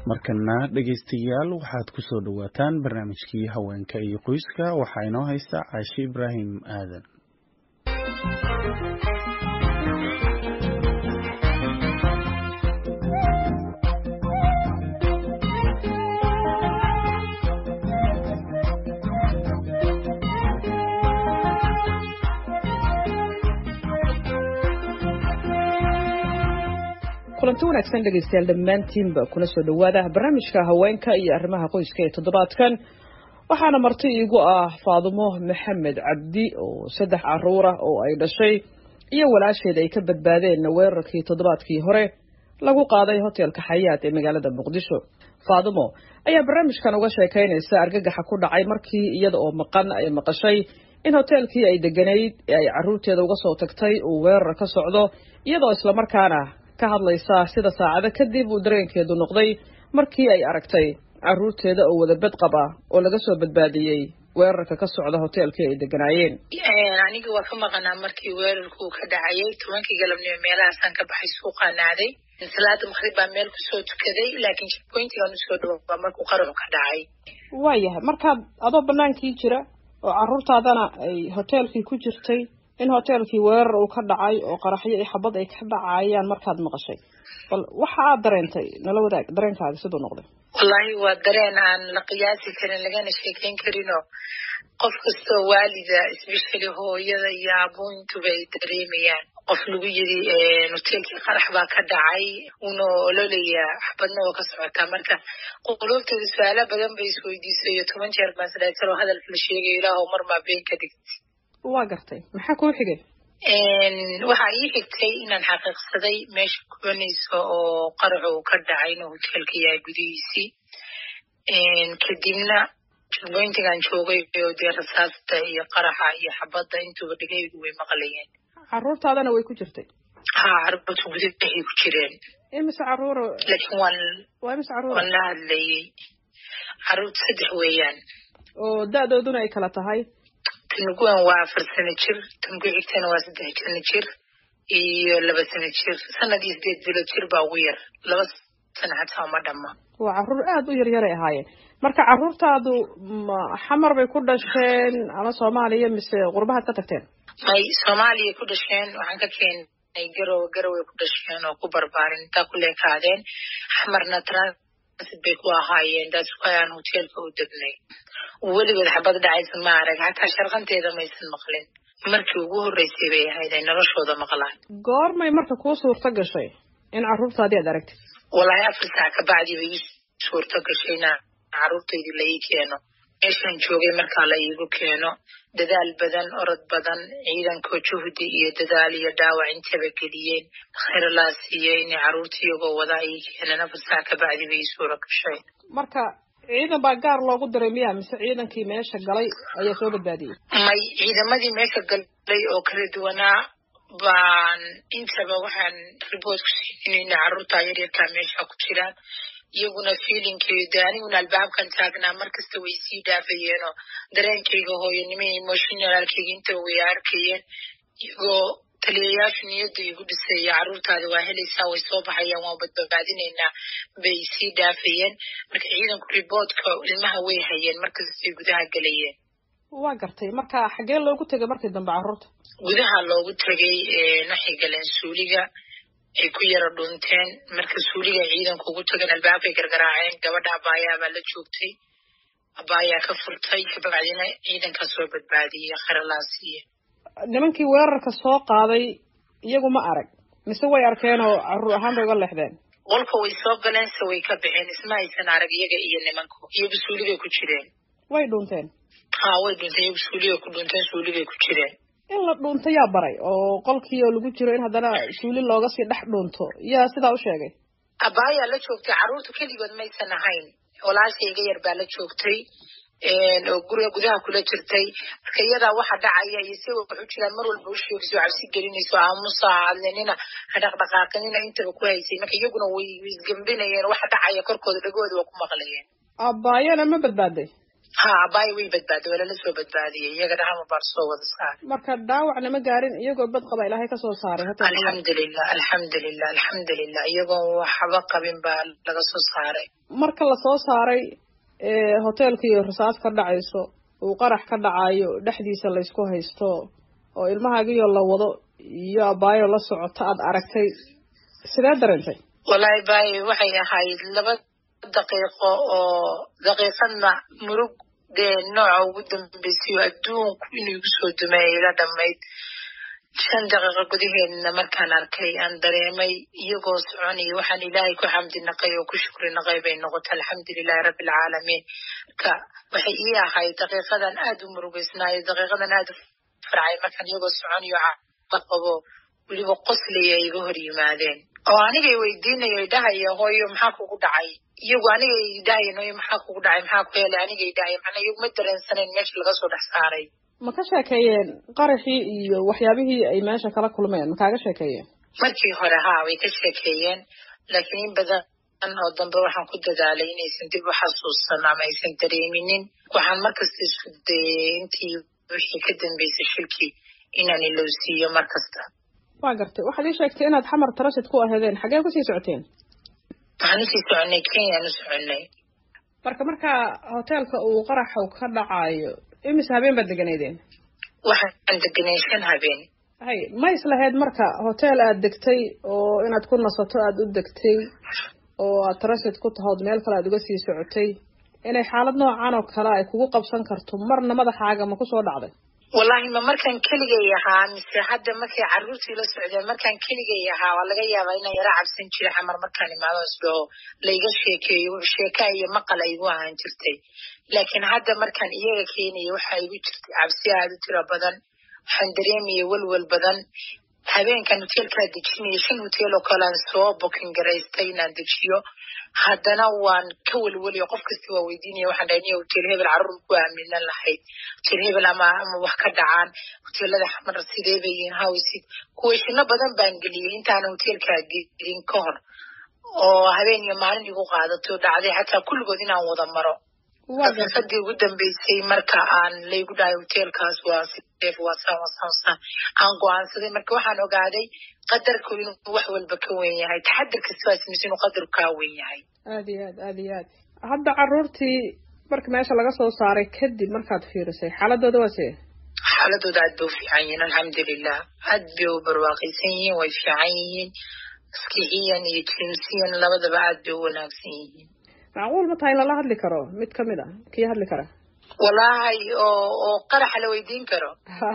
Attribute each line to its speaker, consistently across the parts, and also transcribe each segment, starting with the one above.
Speaker 1: markana dhageystayaal waxaad ku soo dhawaataan barnaamijkii haweenka iyo qoyska waxaa inoo haysta Caashi Ibraahim Aadan.
Speaker 2: kulanti wanaagsan dhegeystayaal dhammaantiinba kuna soo dhawaada barnaamijka haweenka iyo arrimaha qoyska ee toddobaadkan waxaana marti iigu ah Faadumo Maxamed Cabdi oo 3 caruur ah oo ay dhashay iyo walaasheed ay ka badbaadeen weerarkii toddobaadkii hore lagu qaaday hotelka Xayaat ee magaalada Muqdisho. Faadumo ayaa barnaamijkan uga sheekaynaysa argagaxa ku dhacay markii iyada oo maqan ay maqashay in hotelkii ay deganeyd ay caruurteeda uga soo tagtay uu weerar ka socdo iyadoo isla markaana ka hadlaysa sida saacado kadib uu dareenkeedu noqday markii ay aragtay caruurteeda oo wada bad qaba oo laga soo badbaadiyay weerarka ka socda hotelkii ay deganaayeen.
Speaker 3: aniga waa ka maqanaa markii weerarku ka dhacayay 10 galabnimo meelahaasaan ka baxay suuqaan aaday salaada maghrib baa meel ku soo tukaday laakiin checkpointigan soo dhawaad markuu qaraxu ka dhacay.
Speaker 2: waayahay markaad adoo banaankii jira oo caruurtaadana ay hotelkii ku jirtay in hotelkii weerar uu ka dhacay oo qaraxyo iyo xabad ay ka dhacayaan markaad maqashay bal waxa aad dareentay nala wadaag dareenkaaga sidoo noqday.
Speaker 3: wallahi waa dareen aan la qiyaasi karin lagana sheekeyn karin oo qof kasta waalida especially hooyada iyo aabuntu bay dareemayaan qof lagu yiri hotelkii qarax baa ka dhacay uuna ololaya xabadna oo ka socota marka qolobteedu su'aalo badan bay isweydiisay 10 jeer baan saddex hadalka la sheegay ilaahow mar ma been ka dhigtay.
Speaker 2: waa gartay maxaa ku xigay
Speaker 3: waxa ii xigtay inaan xaqiiqsaday meesha kubanayso oo qaraxu ka dhacay inuu hotelka yahay gudihiisii kadibna checkpointigan joogay oo dee rasaasta iyo qaraxa iyo xabadda intuba dhegaygu way maqlayeen.
Speaker 2: caruurtaadana way ku jirtay?
Speaker 3: caruurtu gudahay ku jireen.
Speaker 2: imise caruur?
Speaker 3: laakiin waan la hadlayay caruurta 3 weeyaan
Speaker 2: oo da'dooduna ay kala tahay
Speaker 3: tanguan waa 4 sano jir tangu xigtana waa 3 sano jir iyo 2 sano jir sanadii 8 bilood jir baa ugu yar 2 sano xataa ma dhamma.
Speaker 2: waa caruur aad u yar ay ahaayeen marka caruurtaadu xamar bay ku dhasheen ama Soomaaliya mise qurbaha ka tagteen?
Speaker 3: ay Soomaaliya ku dhasheen waxaan ka keenay garow ku dhasheen oo ku barbaarin ta ku leekaadeen xamarna transit bay ku ahaayeen dadkaan hotelka u degnay weligood xabad dhacaysa ma arag hataa sharqanteeda maysan maqlin markii ugu horeysay bay ahayd ay noloshooda maqlaan.
Speaker 2: goormay marka kuu suurta gashay in caruurtaadii aad aragtid?
Speaker 3: wallahi 4 saac ka bacdi bay suurta gashayna caruurtaydii la ii keeno meeshaan joogay markaa la iigu keeno dadaal badan orod badan ciidanka juhdi iyo dadaal iyo dhaawac intaba geliyeen khayr la siiyay in caruurtii iyagoo wada ay keenana 4 saac ka bacdi bay suura gashay.
Speaker 2: marka ciidan baa gaar loogu diray miyaa mise ciidankii meesha galay ayaa soo badbaadiyay?
Speaker 3: may ciidamadii meesha galay oo kala duwanaa baan intaba waxaan report ku siinayna caruurta yaryarka meesha ku jiraan iyaguna feelingkeeda aniguna albaabkan taagnaa markasta way sii dhaafayeen oo dareenkayga hooyanimo emotionalkayga inta way arkayeen iyagoo taliyayaasha niyadda igu dhisaya caruurtaada waa helaysaa way soo baxayaan waan badbaadinaynaa bay sii dhaafayeen marka ciidanku reportka ilmaha way hayeen markastay gudaha galayeen.
Speaker 2: waa gartay marka xagee loogu tagay markii dambe caruurta?
Speaker 3: gudaha loogu tagay waxay galeen suuliga ay ku yara dhunteen marka suuliga ciidanku ugu tagan albaabkay gargaraaceen gabadha abaayaa baa la joogtay abaayaa ka furtay kabacdina ciidanka soo badbaadiyay kharalaasiye.
Speaker 2: nimankii weerarka soo qaaday iyagu ma arag mise way arkeen oo caruur ahaan bay uga leexdeen?
Speaker 3: qolka way soo galeen se way ka baxeen isma aysan arag iyaga iyo nimanku iyagu suuligay ku jireen.
Speaker 2: way dhunteen?
Speaker 3: way dhunteen iyagu suuligay ku dhunteen suuligay ku jireen.
Speaker 2: in la dhunto yaa baray oo qolkii oo lagu jiro in haddana suuli looga sii dhex dhunto yaa sidaa u sheegay?
Speaker 3: abaayaa la joogtay caruurta keligood maysan ahayn walaashayga yar baa la joogtay oo guriga gudaha kula jirtay marka iyadaa waxa dhacaya iyo si wuxuu jiraan mar walba u sheegayso cabsi gelinayso aamusa hadlenina dhaqdhaqaaqinina intaba ku haysay marka iyaguna way isgambinayeen waxa dhacaya korkooda dhagooda waa ku maqlayeen.
Speaker 2: abaayana ma badbaaday?
Speaker 3: ha bay way badbaado wala la soo badbaadiyay iyaga dhaxama bar soo wada saar
Speaker 2: marka dhaawacna ma gaarin iyagoo bad qaba ilaahay ka soo saaray
Speaker 3: alxamdulillah iyagoo waxba qabin baa laga soo saaray
Speaker 2: marka la soo saaray hoteelkii rasaas ka dhacayso uu qarax ka dhacayo dhexdiisa la isku haysto oo ilmahaagiyo la wado iyo abaayo la socota aad aragtay sidee dareentay
Speaker 3: wallahi bay waxay ahayd 2 daqiiqo oo daqiiqadna murug nooca ugu dambeysay adduunku inuu igu soo dumeeyay la dhamayd 5 daqiiqo gudaheedna markaan arkay aan dareemay iyagoo soconaya waxaan ilaahay ku xamdinaqay oo ku shukrinaqay bay noqotay alxamdulillahi rabbil caalamiin ka waxay ii ahayd daqiiqadan aad u murugaysnaay daqiiqadan aad u farxay markaan iyagoo soconayo qabo weliba qoslaya iga hor yimaadeen oo anigay weydiinayay dhahaya hooyo maxaa kugu dhacay iyagu anigay dhahayeen hooyo maxaa kugu dhacay maxaa ku helay anigay dhahayeen macnaa iyagu ma dareensaneen meesha laga soo dhex saaray
Speaker 2: ma ka sheekeeyeen qaraxii iyo waxyaabihii ay meesha kala kulmeen ma kaaga sheekeeyeen
Speaker 3: markii hore way ka sheekeeyeen laakiin in badan oo dambe waxaan ku dadaalay inaysan dib u xasuusan ama aysan dareeminin waxaan markasta isku dayay intii wixii ka dambeysay shilkii inaan ilowsiiyo markasta
Speaker 2: waa gartay waxaad ii sheegtay inaad xamar tarashid ku aheedeen xagee kusii socoteen
Speaker 3: waxaan usii soconay kenyaan u soconay
Speaker 2: marka hoteelka uu qaraxa ka dhacayo imise habeen baad deganaydeen
Speaker 3: waxaan deganay 5 habeen
Speaker 2: hay ma islahayd marka hotel aad degtay oo inaad ku nasato aad u degtay oo aad tarashid ku tahood meel kale aad uga sii socotay inay xaalad noocan oo kale ay kugu qabsan karto marna madaxaaga ma ku soo dhacday
Speaker 3: wallahi ma markaan keligay ahaa mise hadda markay carruurtii la socdeen markaan keligay ahaa waa laga yaabaa inaan yara cabsan jiray xamar markaan imaado isdhaho layga sheekeeyo sheeka iyo maqal ay igu ahaan jirtay laakiin hadda markaan iyaga keenaya waxaa igu jirtay cabsi aad u tiro badan waxaan dareemaya walwal badan habeenkan hoteelkaa dejinaya 5 hotel oo kale aan soo booking garaystay inaan dejiyo haddana waan ka walwaliyo qof kasta waa weydiinaya waxaan dhahay hotel hebel carruur ku aaminan lahayd hotel hebel ama wax ka dhacaan hoteelada xamar sidee bay yihiin hawsid kuweeshino badan baan geliyay intaan hoteelkaa gelin ka hor oo habeen iyo maalin igu qaadato dhacday xataa kulligood inaan wada maro daqiiqadii ugu dambeysay marka aan laygu dhahay hoteelkaas waa safe waa saan aan go'aansaday marka waxaan ogaaday qadarku inuu wax walba ka weyn yahay taxadir kasta waa samaysan inuu qadarku ka weyn yahay
Speaker 2: aad iyo aad hadda carruurtii marka meesha laga soo saaray kadib markaad fiirisay xaaladooda waa see
Speaker 3: xaaladooda aad bay u fiican yihiin alxamdulilah aad bay u barwaaqaysan yihiin way fiican yihiin maskixiyan iyo jimsiyan labadaba aad bay u wanaagsan yihiin
Speaker 2: macquul ma tahay in lala hadli karo mid kamid ah kii hadli kara
Speaker 3: wallahi oo qaraxa la weydiin karo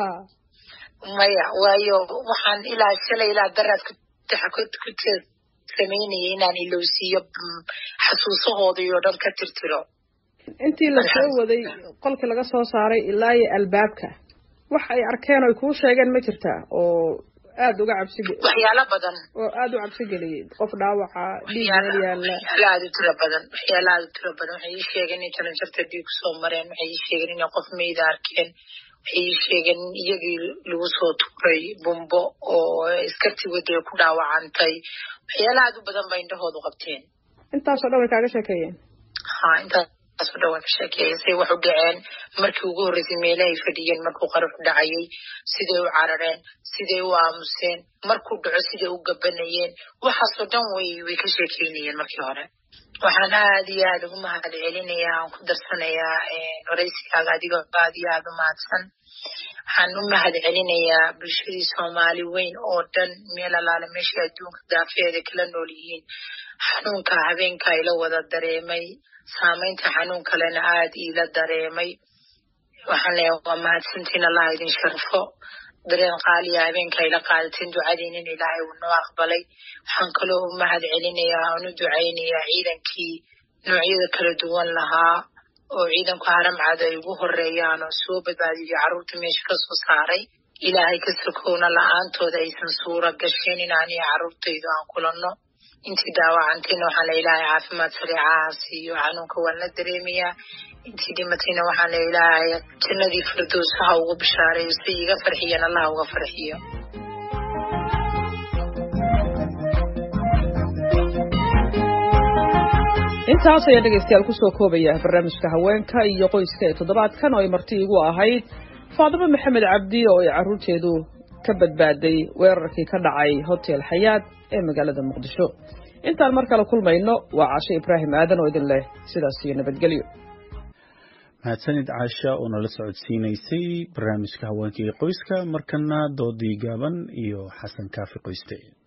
Speaker 3: maya waayo waxaan ilaa shalay ilaa daraad ku samaynayay inaan ilowsiiyo xasuusahooda iyo dhan ka tirtiro
Speaker 2: intii la soo waday qolkii laga soo saaray ilaa iyo albaabka wax ay arkeen oo ay kuu sheegeen ma jirtaa oo aad uga cabsi
Speaker 3: waxyaalo badan
Speaker 2: oo aad u cabsi geliyay qof dhaawaca dhiig meel yaala
Speaker 3: waxyaalo aad u tiro badan waxay ii sheegeen in jaranjarta dhiig soo mareen waxay ii sheegeen inay qof meyda arkeen waxay ii sheegeen iyagii lagu soo tuuray bumbo oo iskarti wadaya ku dhaawacantay waxyaalo aad u badan bay indhahoodu qabteen
Speaker 2: intaasoo dhan way kaaga sheekeeyeen
Speaker 3: intaasoo dhan way ka sheekeeyeen say wax u dhaceen markii ugu horreysay meelahay fadhiyeen markuu qaraxu dhacayay siday u carareen siday u aamuseen markuu dhaco siday u gabanayeen waxaasoo dhan way ka sheekeynayeen markii hore waxaan aad iyo aad ugu mahad celinayaa aan ku darsanayaa waraysigaaga adigoo aad iyo aad u mahadsan waxaan u mahad celinayaa bulshadii soomaali weyn oo dhan meel alaale meesha adduunka daafeeda kala nool yihiin xanuunka habeenka ila wada dareemay saamaynta xanuun kalena aad iila dareemay waxaan leeyahay waa mahadsantiin allah idin sharfo dareen qaaliya habeenka ila qaadateen ducadiina in ilaahay uu noo aqbalay waxaan kaloo u mahad celinayaa aan u ducaynayaa ciidankii noocyada kala duwan lahaa oo ciidanku haramcad ay ugu horeeyaan oo soo badbaadiyo carruurta meesha ka soo saaray ilaahay ka sokowna la-aantooda aysan suura gasheen inaaniyo carruurtaydu aan kulanno intii daawacantayna waxaan le ilaahay caafimaad sariicaha siiyo xanuunka waan la dareemayaa intii dhimatayna waxaan le ilaahay jannadii firdows ha ugu bishaareeyo si iga farxiyeen allah uga farxiyo
Speaker 2: intaas ayaan dhegaystayaal kusoo koobaya barnaamijka haweenka iyo qoyska ee toddobaadkan oo ay marti igu ahayd faadimo maxamed cabdi oo ay carruurteedu ka badbaaday weerarkii ka dhacay hotel xayaad ee magaalada muqdisho. intaan mar kale kulmayno waa Caashe Ibraahim Aadan oo idin leh sidaas iyo nabadgelyo.
Speaker 1: mahadsanid Caasha oo nala socodsiinaysay barnaamijka haweenka iyo qoyska. markana doodii gaaban iyo Xasan Kaafi Qoyste.